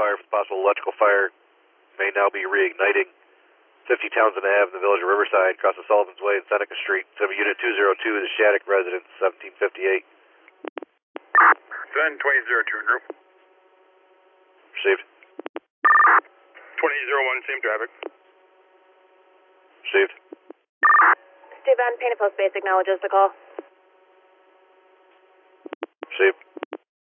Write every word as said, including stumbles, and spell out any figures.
fire for possible electrical fire. May now be reigniting. fifty Townsend Avenue in the village of Riverside, across the Sullivan's Way and Seneca Street. Seven Unit two oh two, the Shattuck residence, seventeen fifty-eight. Send twenty oh two, group. Received. twenty oh one, same traffic. Received. Steve Van, Painted Post Base acknowledges the call.